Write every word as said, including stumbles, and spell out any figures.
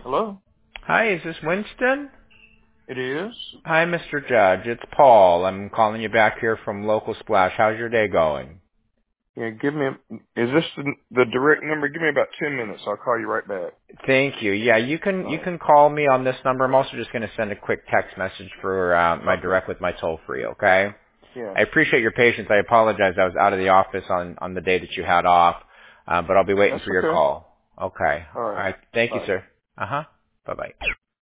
Hello? Hi, is this Winston? It is? Hi, Mister Judge. It's Paul. I'm calling you back here from Local Splash. How's your day going? Yeah, give me, is this the, the direct number? Give me about ten minutes. I'll call you right back. Thank you. Yeah, you can you Alright. can call me on this number. I'm also just going to send a quick text message for uh, my Okay. direct with my toll free. Okay. Yeah. I appreciate your patience. I apologize. I was out of the office on on the day that you had off, uh, but I'll be waiting That's for your okay. call. Okay. All Alright. right. Thank you, Bye. sir. Uh huh. Bye bye.